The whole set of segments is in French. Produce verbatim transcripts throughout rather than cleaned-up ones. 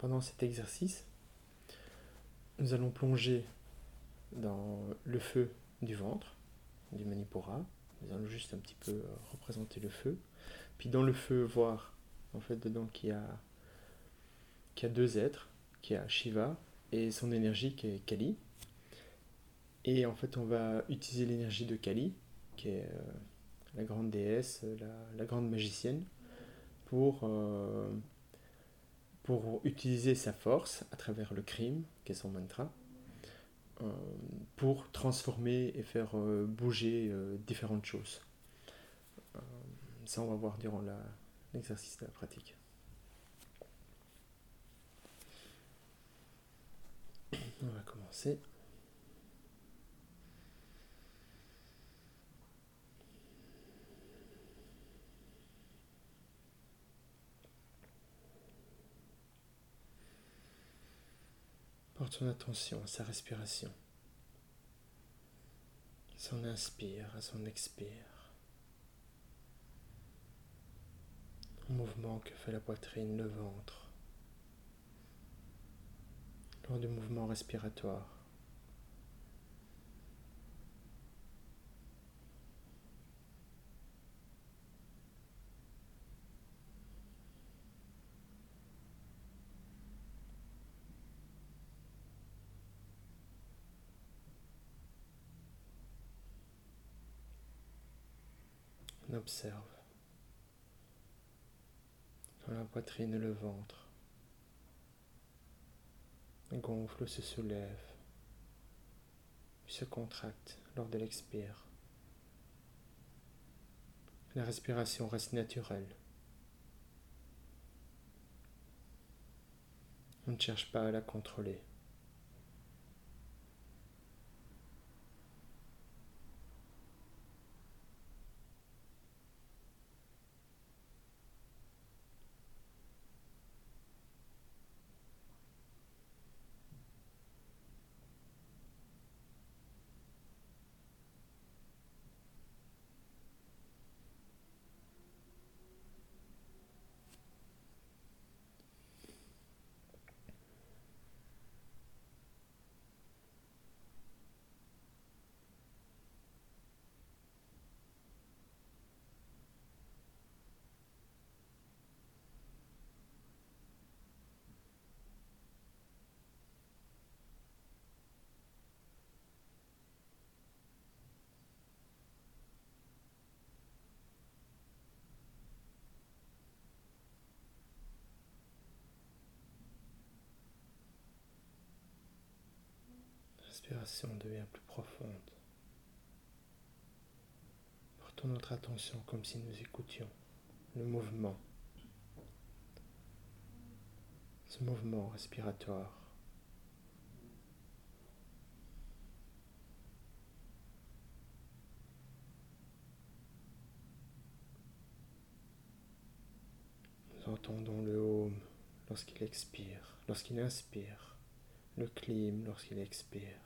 pendant cet exercice, nous allons plonger dans le feu du ventre, du Manipura. Nous allons juste un petit peu euh, représenter le feu. Puis dans le feu, voir en fait dedans qu'il y a, qu'il y a deux êtres, qu'il y a Shiva et son énergie qui est Kali. Et en fait, on va utiliser l'énergie de Kali, qui est euh, la grande déesse, la, la grande magicienne, pour, euh, pour utiliser sa force à travers le Krim, qui est son mantra, euh, pour transformer et faire euh, bouger euh, différentes choses. Euh, ça, on va voir durant la, l'exercice de la pratique. On va commencer. Porte ton attention à sa respiration, à son inspire, à son expire, au mouvement que fait la poitrine, le ventre, lors du mouvement respiratoire. On observe quand la poitrine et le ventre gonflent ou se soulèvent, puis se contractent lors de l'expire. La respiration reste naturelle. On ne cherche pas à la contrôler. La respiration devient plus profonde. Portons notre attention comme si nous écoutions le mouvement, ce mouvement respiratoire. Nous entendons le Om lorsqu'il expire, lorsqu'il inspire, le Klim lorsqu'il expire.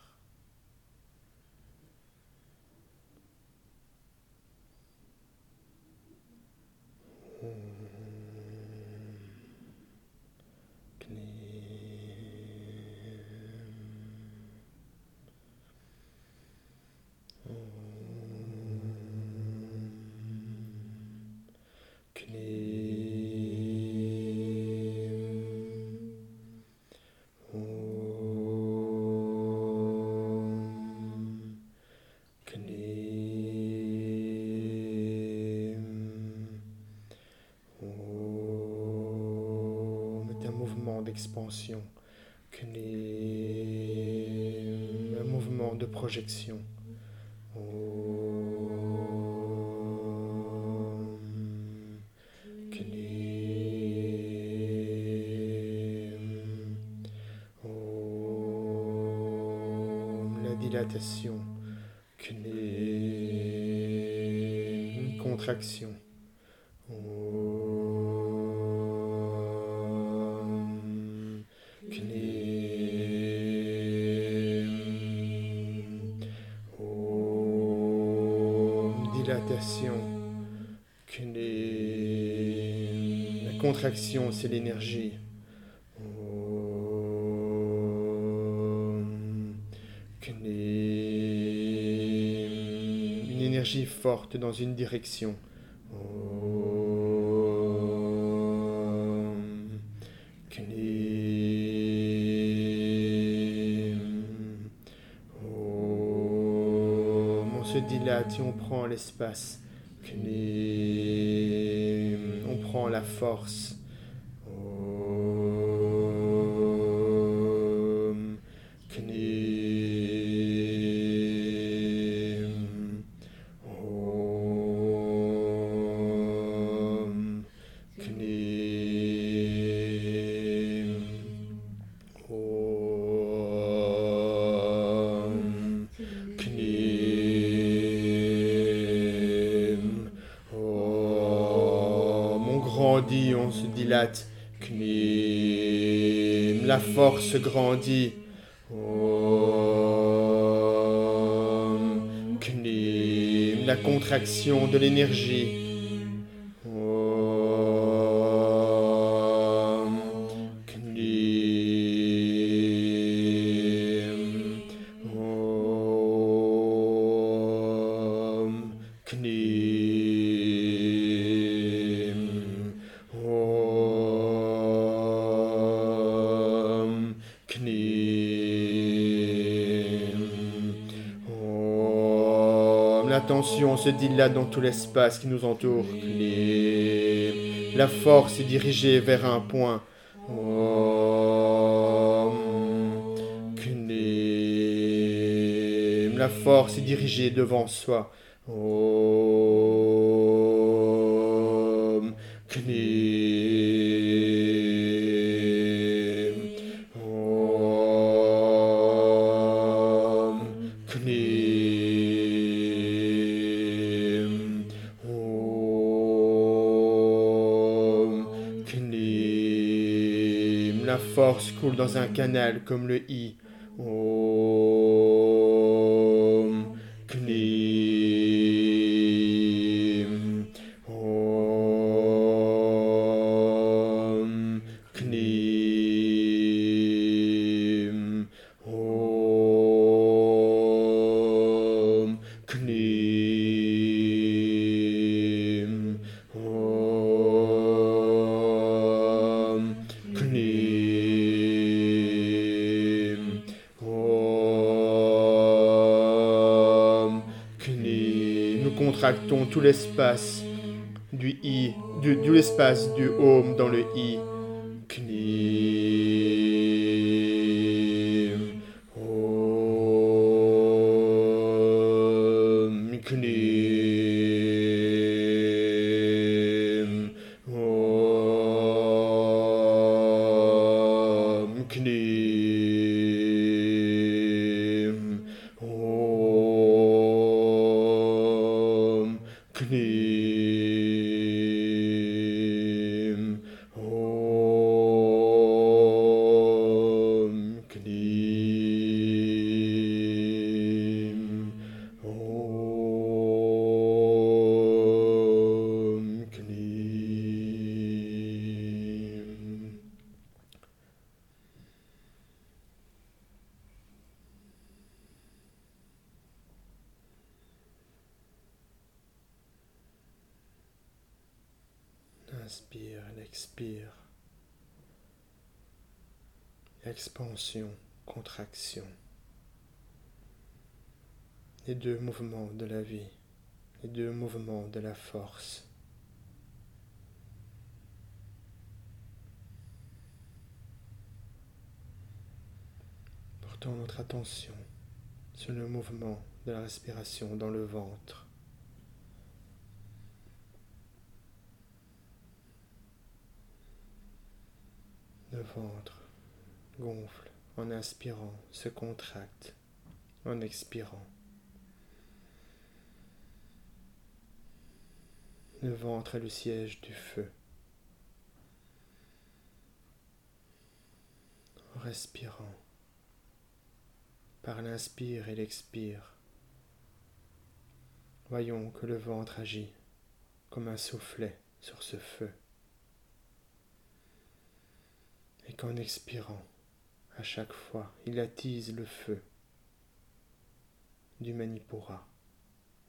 D'expansion, que les... un mouvement de projection. Que les... la dilatation, que les contractions. Que les... la contraction, c'est l'énergie. Oh. une énergie forte dans une direction. Om Klim. Om. On se dilate et on prend l'espace. Klim. On prend la force. Om Klim. Om Klim. Om Klim. Om. On grandit, on se dilate. Klim. La force grandit. Om Klim. La contraction de l'énergie. Om Klim. Om Klim. Om Klim. Om. L'attention se dilate dans tout l'espace qui nous entoure. Klim. La force est dirigée vers un point. Om Klim. La force est dirigée devant soi. Om Klim. Om Klim. Om Klim. La force coule dans un canal comme le I. Om Klim. Om Klim. Om Klim. Om Klim. Om Klim. Nous contractons tout l'espace du I, du, de l'espace du Om dans le I. Klim. Om Klim. Om Klim. Om Klim. Om Klim. Om Klim. Inspire, expire. Expansion, contraction. Les deux mouvements de la vie, les deux mouvements de la force. Portons notre attention sur le mouvement de la respiration dans le ventre. Le ventre gonfle en inspirant, se contracte en expirant. Le ventre est le siège du feu. En respirant, par l'inspire et l'expire, voyons que le ventre agit comme un soufflet sur ce feu. Et qu'en expirant, à chaque fois, il attise le feu du Manipura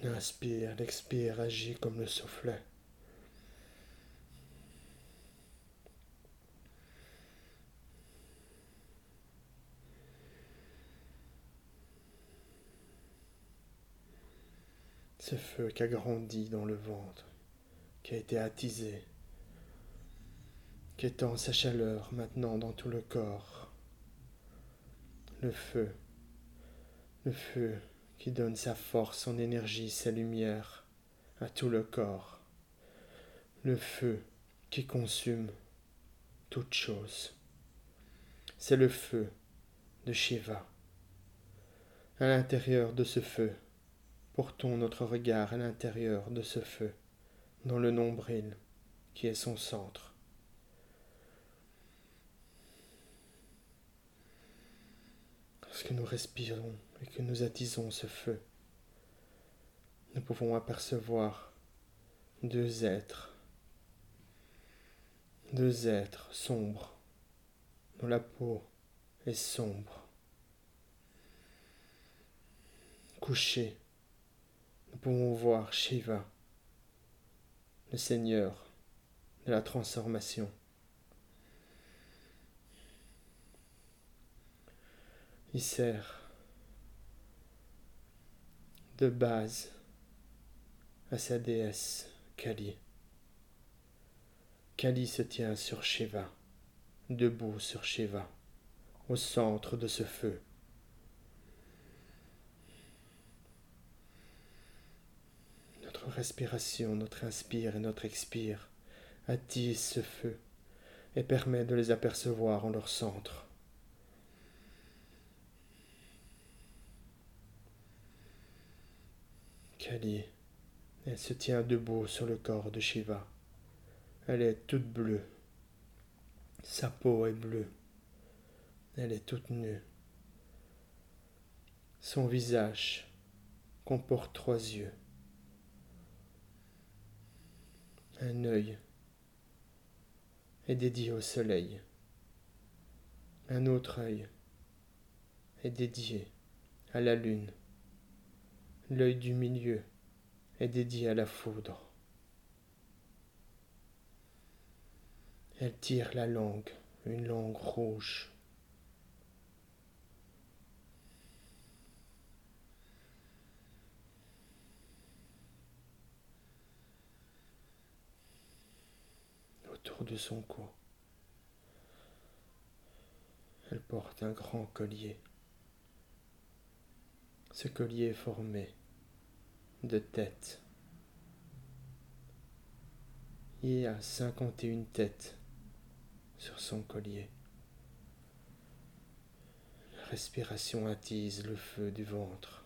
L'inspire, l'expire agit comme le soufflet. Ce feu qui a grandi dans le ventre, qui a été attisé, qui étend sa chaleur maintenant dans tout le corps. Le feu, le feu qui donne sa force, son énergie, sa lumière à tout le corps. Le feu qui consume toute chose. C'est le feu de Shiva. À l'intérieur de ce feu, portons notre regard à l'intérieur de ce feu, dans le nombril qui est son centre. Lorsque nous respirons et que nous attisons ce feu, nous pouvons apercevoir deux êtres, deux êtres sombres, dont la peau est sombre. Couchés, nous pouvons voir Shiva, le Seigneur de la transformation. Il sert de base à sa déesse Kali. Kali se tient sur Shiva, debout sur Shiva, au centre de ce feu. Notre respiration, notre inspire et notre expire attisent ce feu et permet de les apercevoir en leur centre. Kali, elle se tient debout sur le corps de Shiva. Elle est toute bleue. Sa peau est bleue. Elle est toute nue. Son visage comporte trois yeux. Un œil est dédié au soleil. Un autre œil est dédié à la lune. L'œil du milieu est dédié à la foudre. Elle tire la langue, une langue rouge. Autour de son cou, elle porte un grand collier. Ce collier est formé de têtes. Il y a cinquante et une têtes sur son collier. La respiration attise le feu du ventre.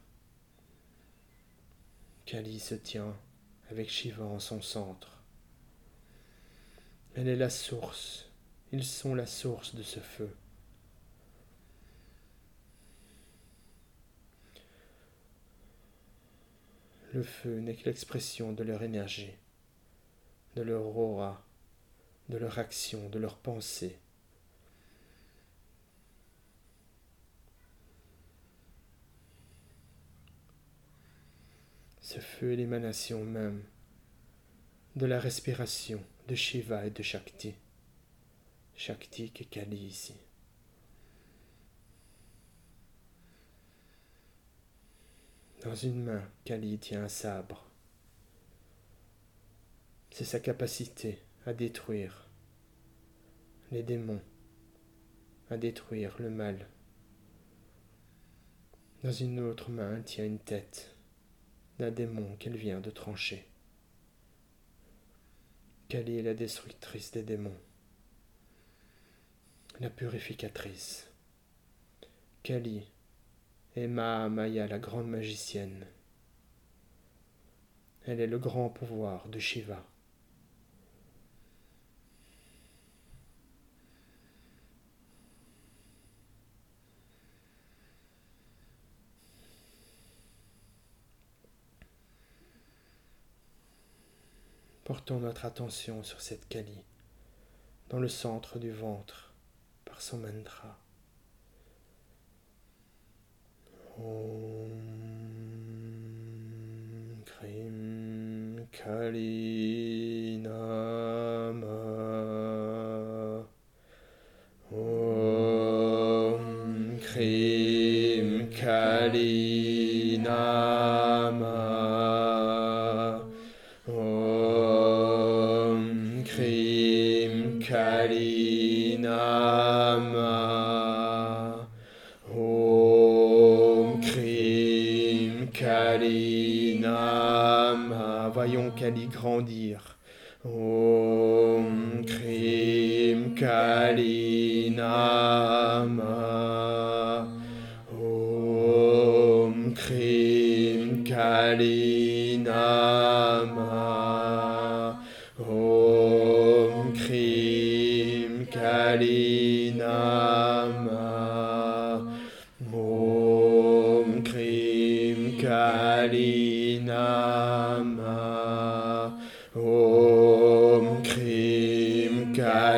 Kali se tient avec Shiva en son centre. Elle est la source. Ils sont la source de ce feu. Le feu n'est que l'expression de leur énergie, de leur aura, de leur action, de leur pensée. Ce feu est l'émanation même de la respiration de Shiva et de Shakti. Shakti qui est Kali ici. Dans une main, Kali tient un sabre. C'est sa capacité à détruire les démons, à détruire le mal. Dans une autre main, elle tient une tête d'un démon qu'elle vient de trancher. Kali est la destructrice des démons, la purificatrice. Kali est Mahamaya, la grande magicienne. Elle est le grand pouvoir de Shiva. Portons notre attention sur cette Kali, dans le centre du ventre, par son mantra. Om Krim Kalinama. Om Krim Kalinama. Om Krim Kalinama. Om Krim Kalinama. Voyons Kali grandir. Om Krim Kalinama. Om Krim Kalinama. Om Krim Kalinama. Om Krim Kalinama. Om Krim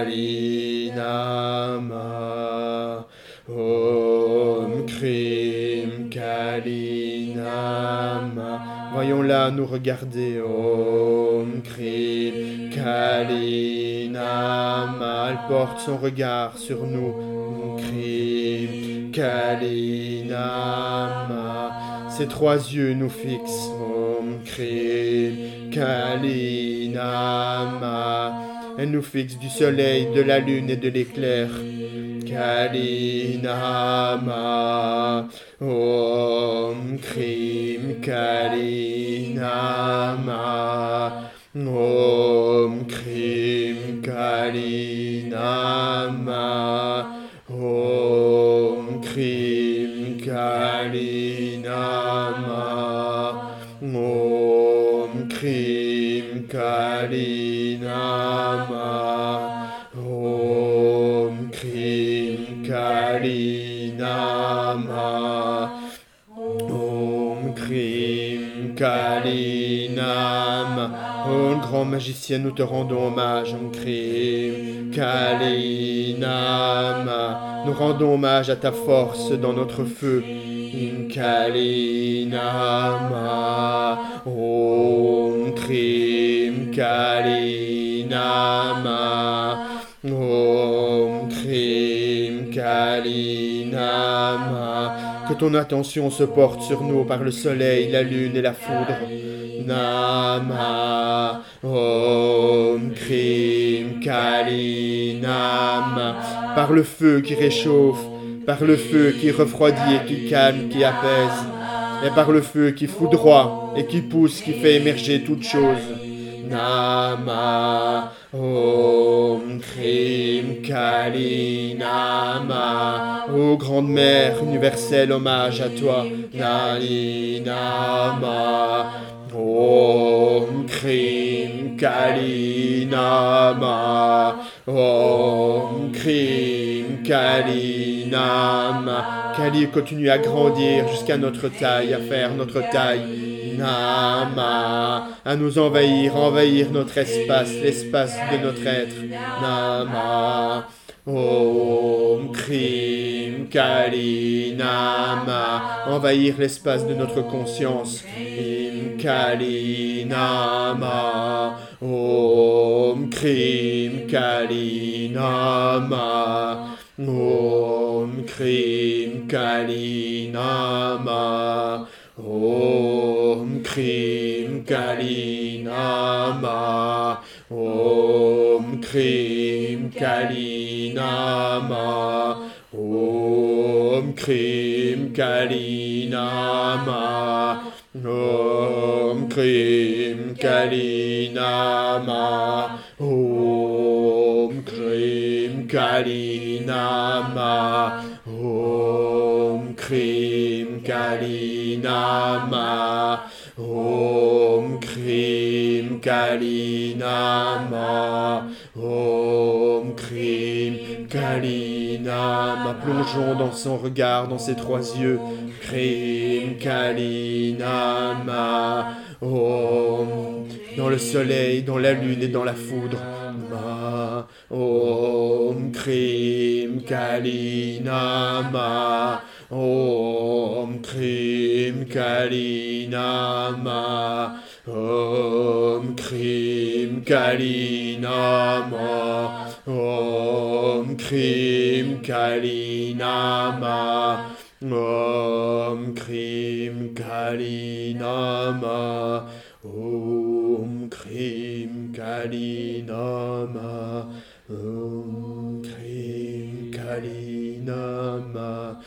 Kalinama. Om Krim Kalinama. Voyons-la nous regarder. Om Krim Kalinama. Elle porte son regard sur nous. Om Krim Kalinama. Ses trois yeux nous fixent. Om Krim Kalinama. Elle nous fixe du soleil, de la lune et de l'éclair. Kalinama. Om Krim Kalinama. Om Krim Kalinama. Om Krim Kalinama. Om Krim Kalinama. Om Krim Kalinama. Om Krim Kalinama. Oh grand magicien, nous te rendons hommage. Om Krim Kalinama. Nous rendons hommage à ta force dans notre feu. Om Kalinama. Om Krim Kalinama. Om Krim Kalinama. Que ton attention se porte sur nous par le soleil, la lune et la foudre. Nama. Om Krim Kalinama. Par le feu qui réchauffe, par le feu qui refroidit et qui calme, qui apaise, et par le feu qui foudroie et qui pousse, qui fait émerger toutes choses. Nama. Om Krim Kalinama. Ô grande mère universelle, hommage à toi. Nali Nama. Om Krim Kalinama. Om Krim Kalinama. Kali continue à grandir jusqu'à notre taille, à faire notre taille. Nama. À nous envahir, envahir notre espace, l'espace de notre être. Nama. Om Krim Kalinama. Envahir l'espace de notre conscience. Im Kalinama. Om Krim Kalinama. Om Krim Kalinama. Om Krim Kalinama. Om Krim Kalinama. Om Krim Kalinama. Om Krim Kalinama. Om Krim Kalinama. Om Krim Kalinama. Om Krim Kalinama. Om Krim Kalinama. Plongeons dans son regard, dans ses trois yeux. Krim Kalinama. Om. Dans le soleil, dans la lune et dans la foudre. Ma. Om Krim Kalinama. Om Krim Kali Nama. Om Krim Kali Nama. Om Krim Kali Nama. Om Krim Kali Nama. Om Krim Kali Nama. Om Krim Kali Nama.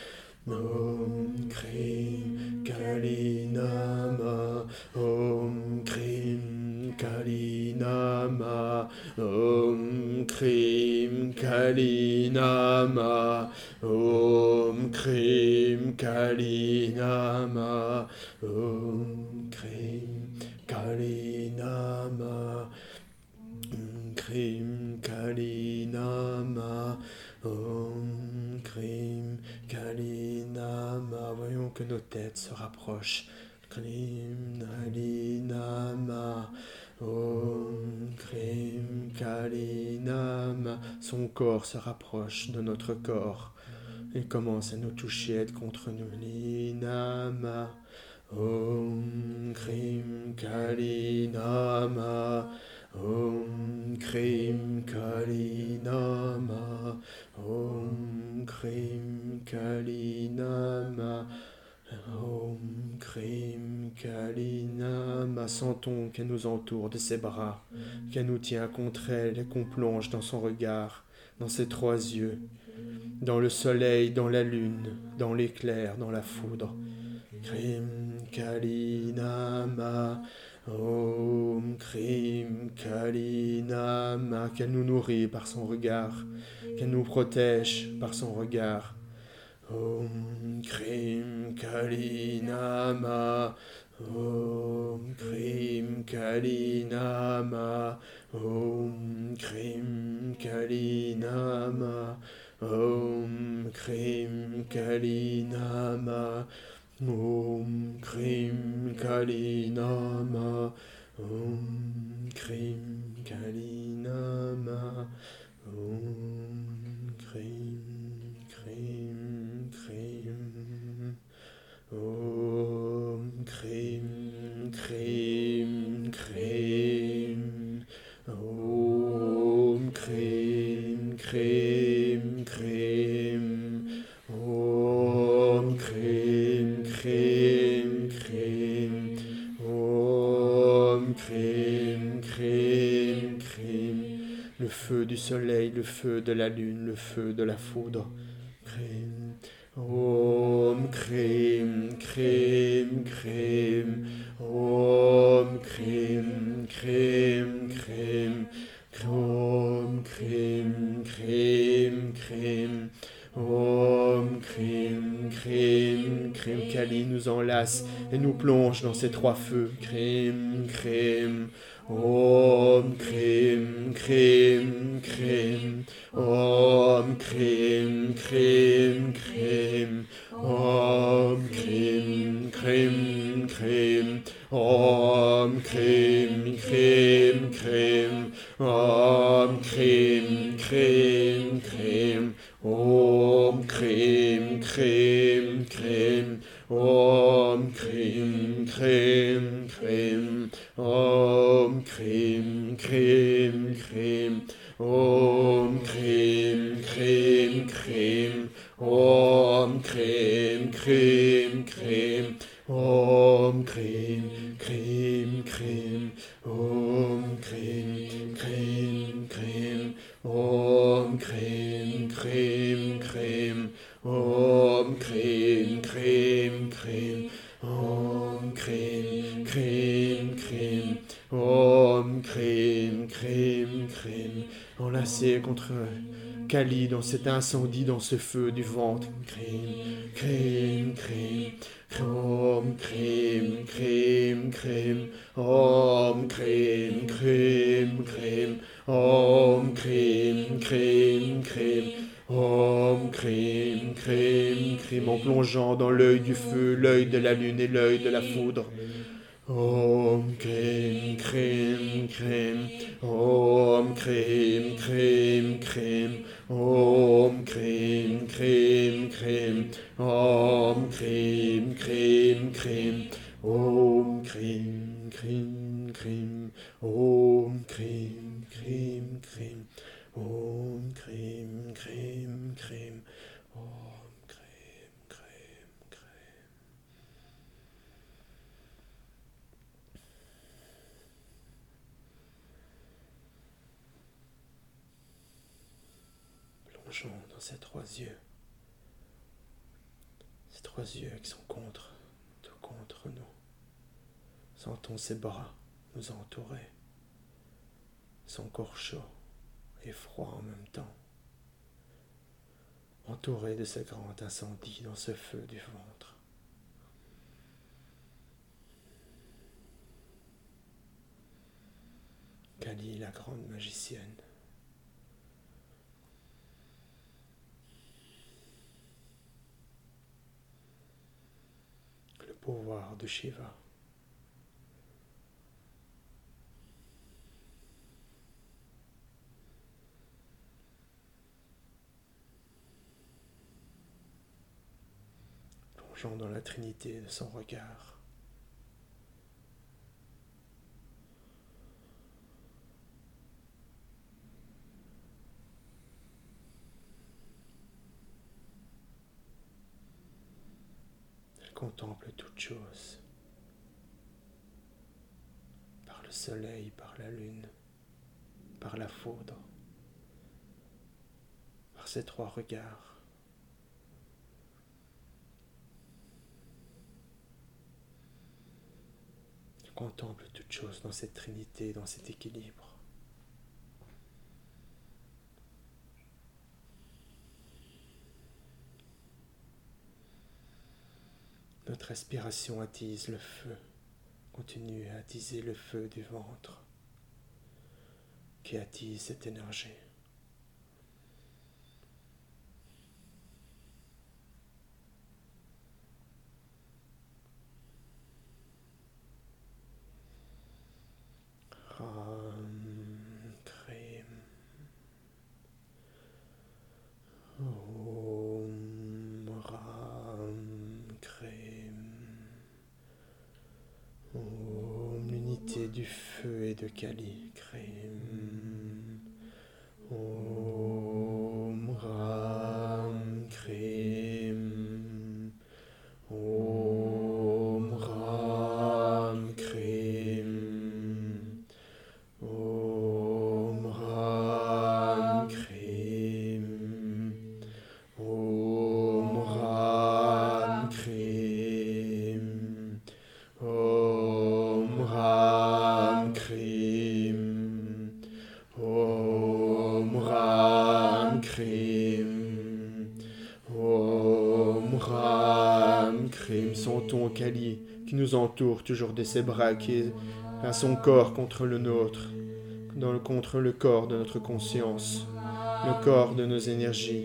Om Krim Kali Nama. Om Krim Kali Nama. Om Krim Kali Nama. Om Krim Kali Nama. Om Krim Kali Nama. Om Krim Kali Nama. Om Krim Kali Nama. Voyons que nos têtes se rapprochent. Krim Kali Nama. Om Krim Kali Nama. Son corps se rapproche de notre corps. Il commence à nous toucher, à être contre nous. Nama. Om Krim Kali Nama. Om Krim Kali Nama. Om Krim Kali Nama. Om Krim Kali Nama. Sentons qu'elle nous entoure de ses bras, qu'elle nous tient contre elle et qu'on plonge dans son regard, dans ses trois yeux, dans le soleil, dans la lune, dans l'éclair, dans la foudre. Krim Kali Nama. Om Krim Kali Nama. Qu'elle nous nourrit par son regard, qu'elle nous protège par son regard. Om Krim Kali Nama. Om Krim Kali Nama. Om Krim Kali Nama. Om Krim Kali Nama. Om Krim Kali Nama. Om Krim Kali Nama. Om Krim Krim Krim. Om Krim Krim Krim. Om Krim Krim Krim. Om Krim Krim Krim. Om Krim Krim Krim. Le feu du soleil, le feu de la lune, le feu de la foudre. Krim. Om Krim Krim Krim. Om Krim Krim Krim. Om Krim Krim Krim. Om Krim Krim Krim. Kali nous enlace et nous plonge dans ces trois feux. Krim Krim. Om Krim Krim Krim. Om Krim Krim Krim. Om Krim Krim Krim. Om Krim Krim Krim. Om Krim Krim Krim. Om Krim Krim Krim. Om Krim Krim Krim. Om Krim Krim Krim. Om Krim Krim Krim. Om Krim Krim Krim. Om Krim Krim Krim. Om Krim Krim Krim. Om Krim Krim Krim. Om Krim Krim Krim. Om Krim Krim Krim. Om Krim Krim Krim. Enlacé contre Kali dans cet incendie, dans ce feu du ventre. Krim Krim Krim. Om Krim Krim Krim. Om Krim Krim Krim. Om Krim Krim Krim. Om Krim Krim Krim. En plongeant dans l'œil du feu, l'œil de la lune et l'œil de la foudre. Om Krim Krim Krim. Om Krim Krim Krim. Om Krim Krim Krim. Om Krim Krim Krim. Om Krim Krim Krim. Om Krim Krim Krim. Om Krim Krim Krim. Om Krim Krim Krim. Plongeons dans ces trois yeux. Ces trois yeux qui sont contre, tout contre nous. Sentons ses bras nous entourer. Son corps chaud et froid en même temps. Entouré de ce grand incendie dans ce feu du ventre. Kali, la grande magicienne. Le pouvoir de Shiva. Plongeons dans la trinité de son regard. Elle contemple toute chose, par le soleil, par la lune, par la foudre, par ces trois regards. Contemple toute chose dans cette trinité, dans cet équilibre. Notre respiration attise le feu, continue à attiser le feu du ventre, qui attise cette énergie. Ram Krim. Om Ram Krim. Om, l'unité du feu et de Kali. Krim. Om Ram Krim. Om Ram Krim. Om Ram Krim. Om Ram Krim. Om Ram Krim. Om Ram Krim. Om Ram Krim. Sentons Kali qui nous entoure toujours de ses bras, qui a son corps contre le nôtre, dans le, contre le corps de notre conscience, le corps de nos énergies.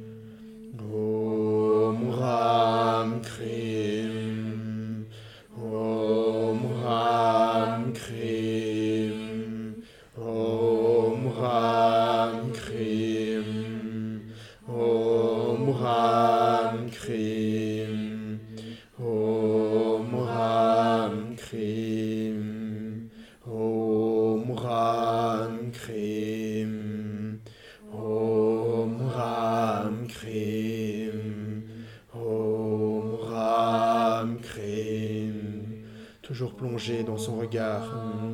Om Ram Krim. Om Ram Krim. Om Ram Krim. Om Ram Krim. Om Ram Krim. Om Ram Krim. Om Ram Krim. Om Ram Krim. Toujours plongé dans son regard.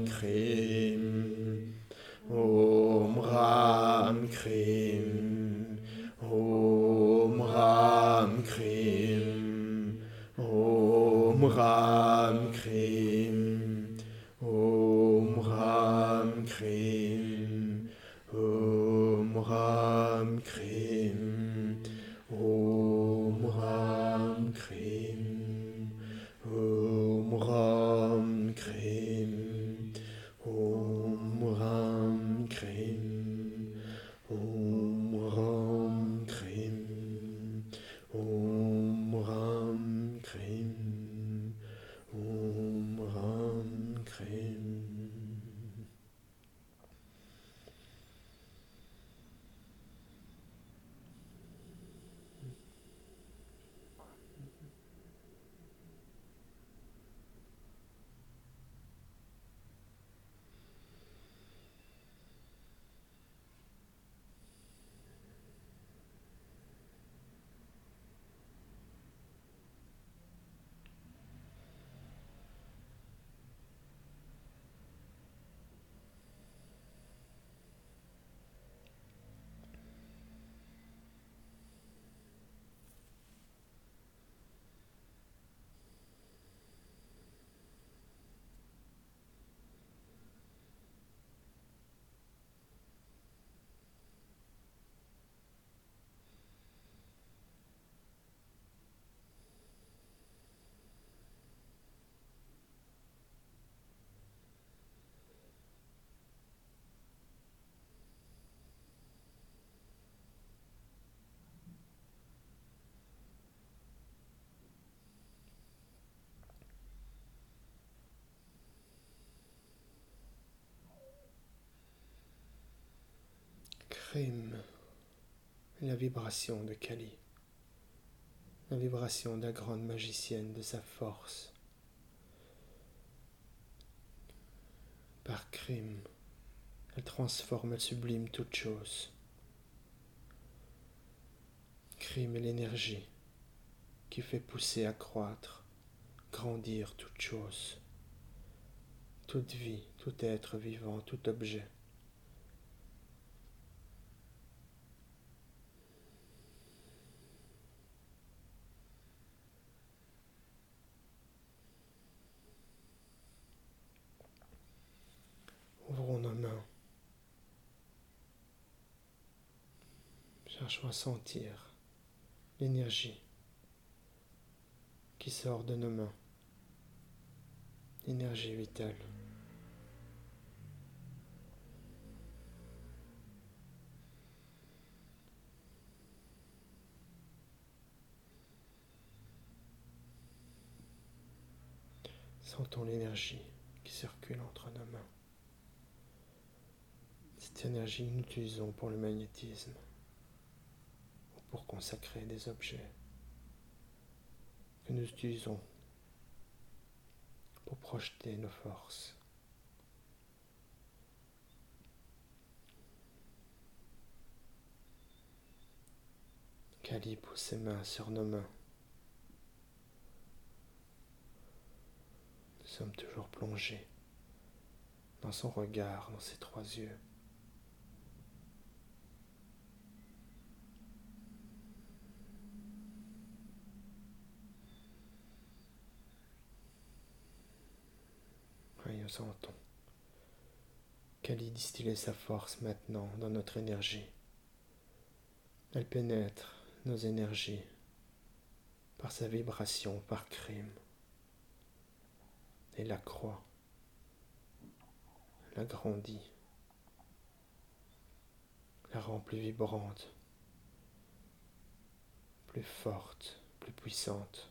Krim. Om Ram Krim. Om Ram Krim. Om Ram Krim. Om Ram Krim. Om Ram Krim. Om Ram Krim. Om Ram Krim. Om Ram Krim. Om Ram Krim. Om Ram Krim. Om Ram Crime, la vibration de Kali, la vibration de la grande magicienne, de sa force. Par crime, elle transforme, elle sublime toute chose. Crime est l'énergie qui fait pousser, accroître, grandir toute chose, toute vie, tout être vivant, tout objet. Ouvrons nos mains. Cherchons à sentir l'énergie qui sort de nos mains. Énergie vitale. Sentons l'énergie qui circule entre nos mains. Cette énergie, nous l'utilisons pour le magnétisme ou pour consacrer des objets que nous utilisons pour projeter nos forces. Kali pose ses mains sur nos mains. Nous sommes toujours plongés dans son regard, dans ses trois yeux. Et nous sentons Kali distiller sa force maintenant dans notre énergie. Elle pénètre nos énergies par sa vibration, par crime, et la croît, la grandit, la rend plus vibrante, plus forte, plus puissante.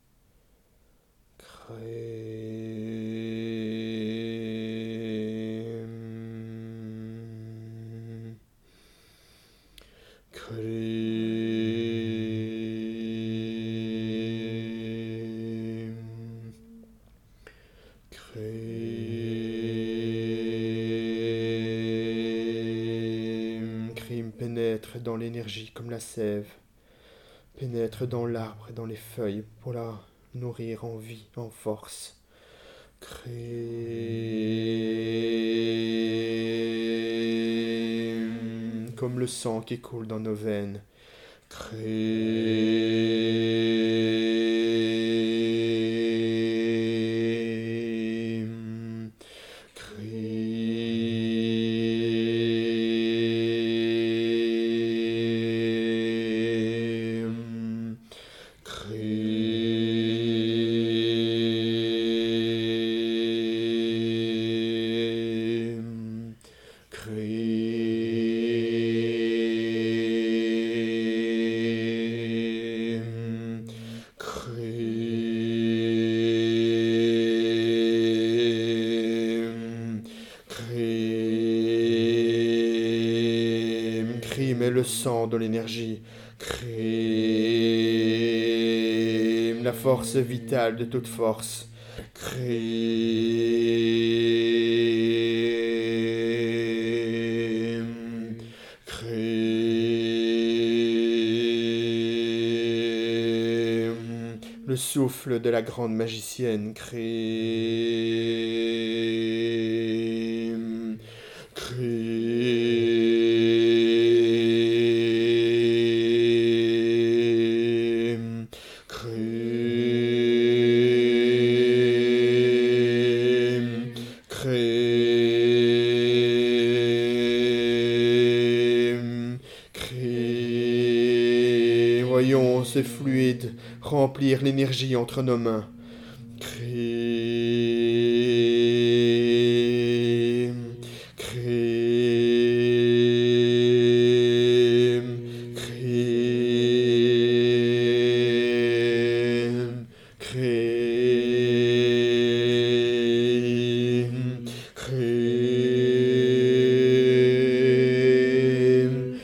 Crime, crime, crime, crime pénètre dans l'énergie comme la sève, pénètre dans l'arbre et dans les feuilles pour la nourrir en vie, en force. Crime, comme le sang qui coule dans nos veines. Crime, crime, crime, crime, crime, crime, crime est le sang de l'énergie. Crime, la force vitale de toute force. Crime, crime, le souffle de la grande magicienne. Crime, crime, crime, crime, crime. Voyons ce fluide remplir l'énergie entre nos mains. Crime, crime, crime, crime, crime,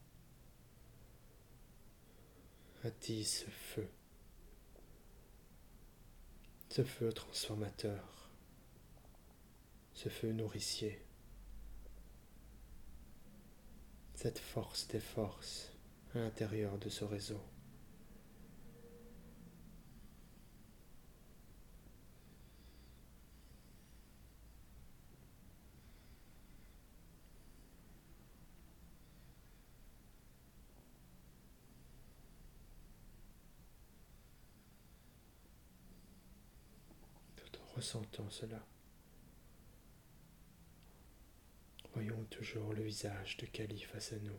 attise ce feu, ce feu transformateur, ce feu nourricier, cette force des forces à l'intérieur de ce réseau. Tout en ressentant cela, voyons toujours le visage de Kali face à nous.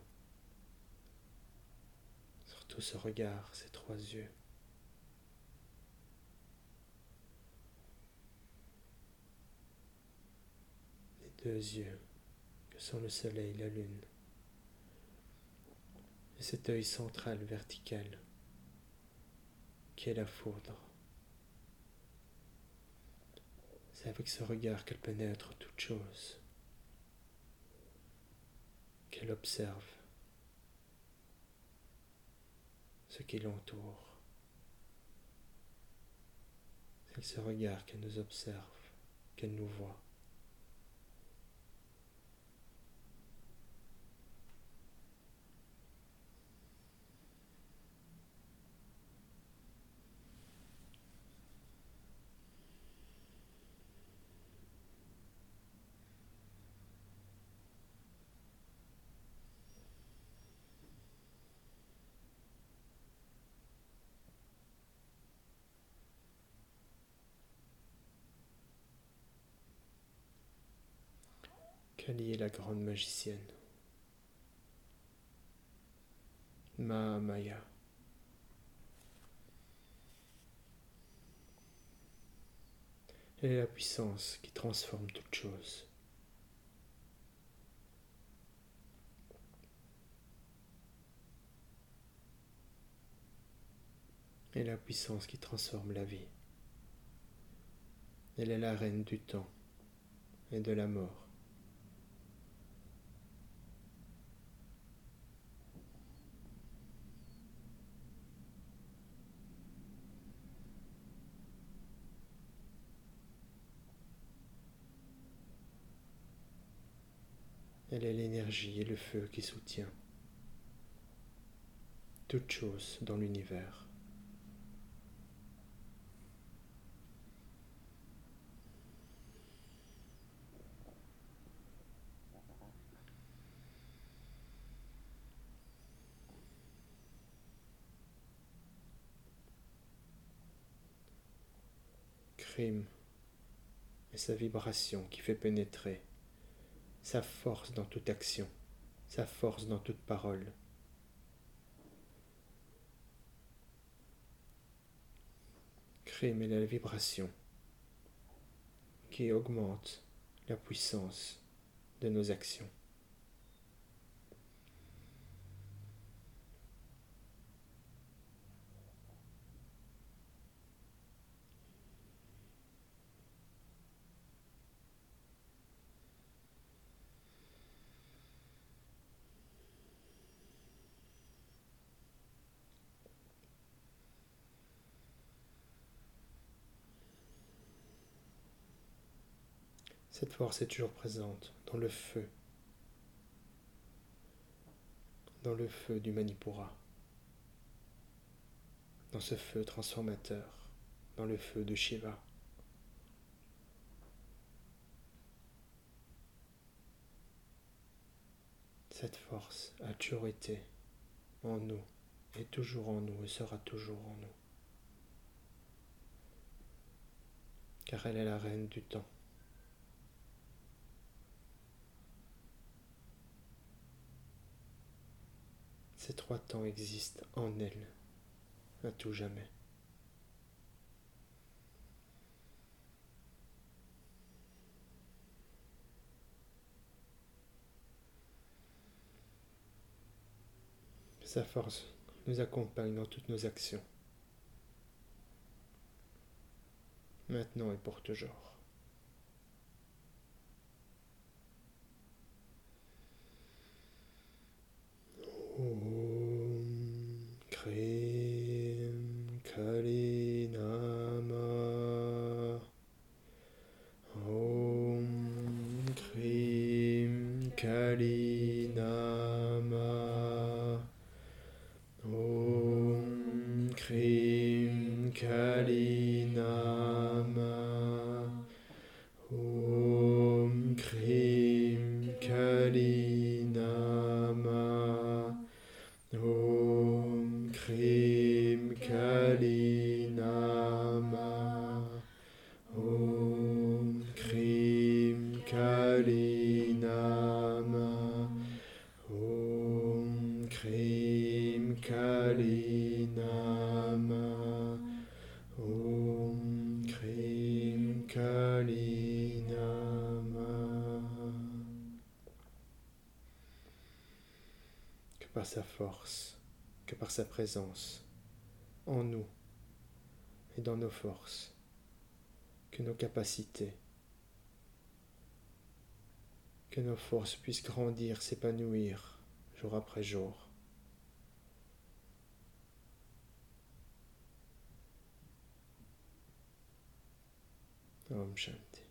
Surtout ce regard, ces trois yeux. Les deux yeux que sont le soleil et la lune. Et cet œil central vertical qui est la foudre. C'est avec ce regard qu'elle pénètre toute chose, qu'elle observe ce qui l'entoure. C'est avec ce regard qu'elle nous observe, qu'elle nous voit. Kali est la grande magicienne. Mahamaya. Elle est la puissance qui transforme toute chose. Elle est la puissance qui transforme la vie. Elle est la reine du temps et de la mort. Elle est l'énergie et le feu qui soutient toute chose dans l'univers. Crime est sa vibration qui fait pénétrer sa force dans toute action, sa force dans toute parole. Crime est la vibration qui augmente la puissance de nos actions. Cette force est toujours présente dans le feu, dans le feu du Manipura, dans ce feu transformateur, dans le feu de Shiva. Cette force a toujours été en nous, est toujours en nous et sera toujours en nous. Car elle est la reine du temps. Ces trois temps existent en elle, à tout jamais. Sa force nous accompagne dans toutes nos actions, maintenant et pour toujours. Om Kriyam Krim Kali Nama. Om Krim Kali Nama. Om Krim Kali Nama. Om Krim Kali Nama. Om Krim Kali Nama. Om Krim Kali Nama. Que par sa force, que par sa présence, en nous et dans nos forces, que nos capacités, que nos forces puissent grandir, s'épanouir jour après jour. Om Shanti.